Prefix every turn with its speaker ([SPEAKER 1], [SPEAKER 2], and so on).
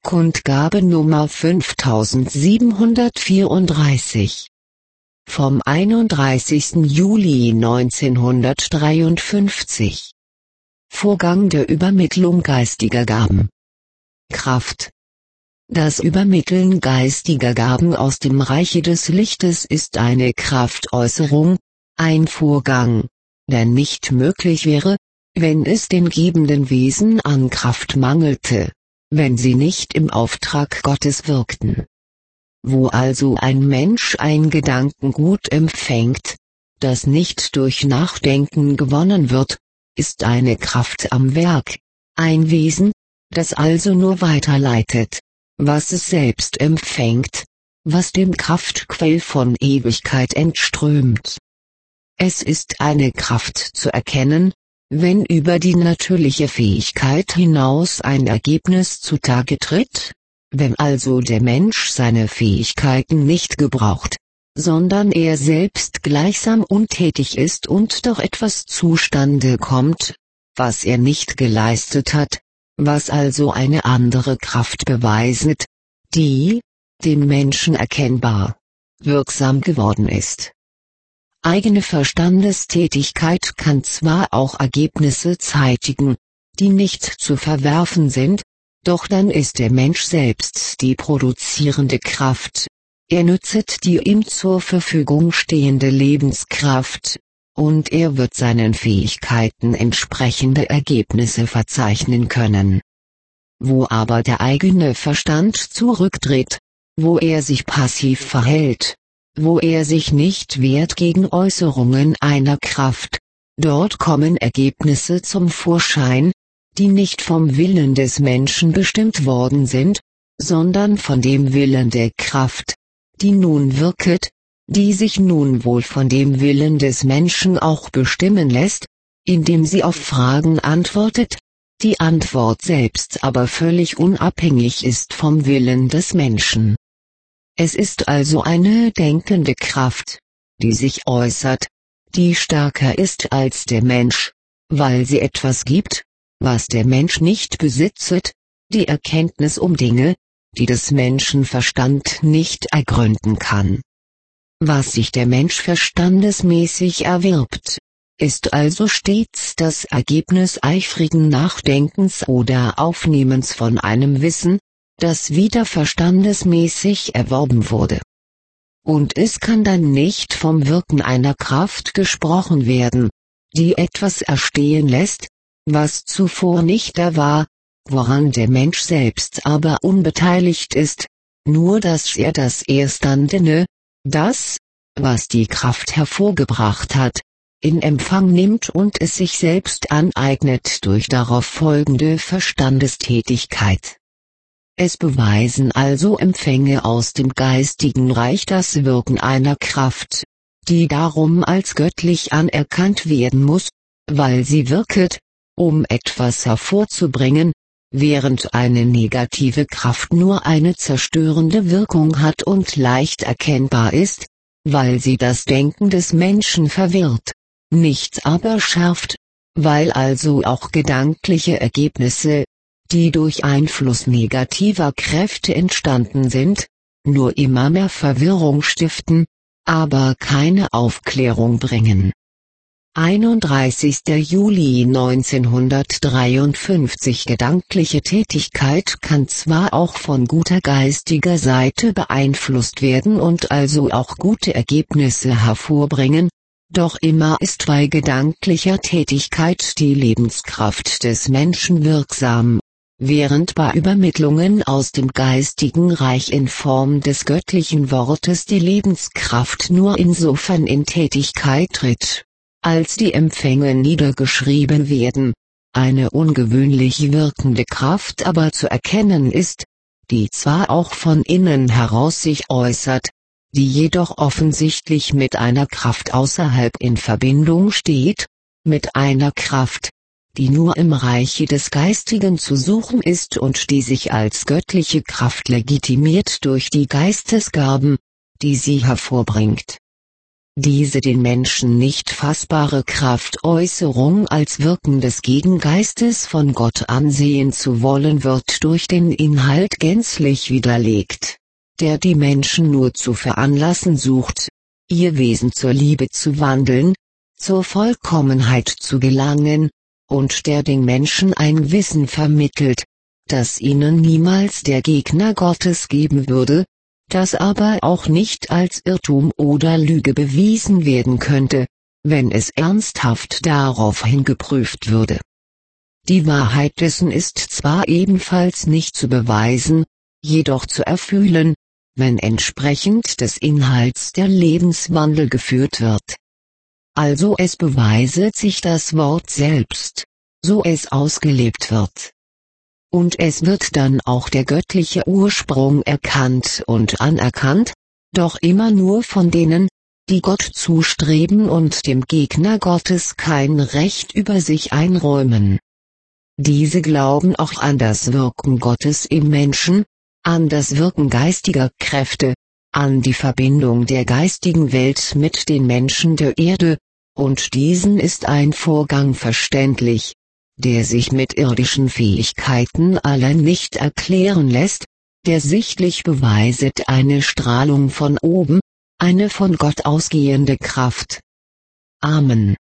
[SPEAKER 1] Kundgabe Nummer 5734 vom 31. Juli 1953. Vorgang der Übermittlung geistiger Gaben. Kraft. Das Übermitteln geistiger Gaben aus dem Reiche des Lichtes ist eine Kraftäußerung, ein Vorgang, der nicht möglich wäre, wenn es den gebenden Wesen an Kraft mangelte, wenn sie nicht im Auftrag Gottes wirkten. Wo also ein Mensch ein Gedankengut empfängt, das nicht durch Nachdenken gewonnen wird, ist eine Kraft am Werk, ein Wesen, das also nur weiterleitet, was es selbst empfängt, was dem Kraftquell von Ewigkeit entströmt. Es ist eine Kraft zu erkennen, wenn über die natürliche Fähigkeit hinaus ein Ergebnis zutage tritt, wenn also der Mensch seine Fähigkeiten nicht gebraucht, sondern er selbst gleichsam untätig ist und doch etwas zustande kommt, was er nicht geleistet hat, was also eine andere Kraft beweiset, die, dem Menschen erkennbar, wirksam geworden ist. Eigene Verstandestätigkeit kann zwar auch Ergebnisse zeitigen, die nicht zu verwerfen sind, doch dann ist der Mensch selbst die produzierende Kraft, er nützet die ihm zur Verfügung stehende Lebenskraft, und er wird seinen Fähigkeiten entsprechende Ergebnisse verzeichnen können. Wo aber der eigene Verstand zurücktritt, wo er sich passiv verhält, wo er sich nicht wehrt gegen Äußerungen einer Kraft, dort kommen Ergebnisse zum Vorschein, die nicht vom Willen des Menschen bestimmt worden sind, sondern von dem Willen der Kraft, die nun wirket, die sich nun wohl von dem Willen des Menschen auch bestimmen lässt, indem sie auf Fragen antwortet, die Antwort selbst aber völlig unabhängig ist vom Willen des Menschen. Es ist also eine denkende Kraft, die sich äußert, die stärker ist als der Mensch, weil sie etwas gibt, was der Mensch nicht besitzet, die Erkenntnis um Dinge, die des Menschen Verstand nicht ergründen kann. Was sich der Mensch verstandesmäßig erwirbt, ist also stets das Ergebnis eifrigen Nachdenkens oder Aufnehmens von einem Wissen, das wieder verstandesmäßig erworben wurde. Und es kann dann nicht vom Wirken einer Kraft gesprochen werden, die etwas erstehen lässt, was zuvor nicht da war, woran der Mensch selbst aber unbeteiligt ist, nur dass er das Erstandene, das, was die Kraft hervorgebracht hat, in Empfang nimmt und es sich selbst aneignet durch darauf folgende Verstandestätigkeit. Es beweisen also Empfänge aus dem geistigen Reich das Wirken einer Kraft, die darum als göttlich anerkannt werden muss, weil sie wirket, um etwas hervorzubringen, während eine negative Kraft nur eine zerstörende Wirkung hat und leicht erkennbar ist, weil sie das Denken des Menschen verwirrt, nichts aber schärft, weil also auch gedankliche Ergebnisse, die durch Einfluss negativer Kräfte entstanden sind, nur immer mehr Verwirrung stiften, aber keine Aufklärung bringen. 31. Juli 1953 Gedankliche Tätigkeit kann zwar auch von guter geistiger Seite beeinflusst werden und also auch gute Ergebnisse hervorbringen, doch immer ist bei gedanklicher Tätigkeit die Lebenskraft des Menschen wirksam, während bei Übermittlungen aus dem geistigen Reich in Form des göttlichen Wortes die Lebenskraft nur insofern in Tätigkeit tritt, als die Empfänge niedergeschrieben werden, eine ungewöhnlich wirkende Kraft aber zu erkennen ist, die zwar auch von innen heraus sich äußert, die jedoch offensichtlich mit einer Kraft außerhalb in Verbindung steht, mit einer Kraft, die nur im Reiche des Geistigen zu suchen ist und die sich als göttliche Kraft legitimiert durch die Geistesgaben, die sie hervorbringt. Diese den Menschen nicht fassbare Kraftäußerung als Wirken des Gegengeistes von Gott ansehen zu wollen, wird durch den Inhalt gänzlich widerlegt, der die Menschen nur zu veranlassen sucht, ihr Wesen zur Liebe zu wandeln, zur Vollkommenheit zu gelangen, und der den Menschen ein Wissen vermittelt, das ihnen niemals der Gegner Gottes geben würde, das aber auch nicht als Irrtum oder Lüge bewiesen werden könnte, wenn es ernsthaft daraufhin geprüft würde. Die Wahrheit dessen ist zwar ebenfalls nicht zu beweisen, jedoch zu erfühlen, wenn entsprechend des Inhalts der Lebenswandel geführt wird. Also es beweiset sich das Wort selbst, so es ausgelebt wird. Und es wird dann auch der göttliche Ursprung erkannt und anerkannt, doch immer nur von denen, die Gott zustreben und dem Gegner Gottes kein Recht über sich einräumen. Diese glauben auch an das Wirken Gottes im Menschen, an das Wirken geistiger Kräfte, an die Verbindung der geistigen Welt mit den Menschen der Erde, und diesen ist ein Vorgang verständlich, der sich mit irdischen Fähigkeiten allein nicht erklären lässt, der sichtlich beweiset eine Strahlung von oben, eine von Gott ausgehende Kraft. Amen.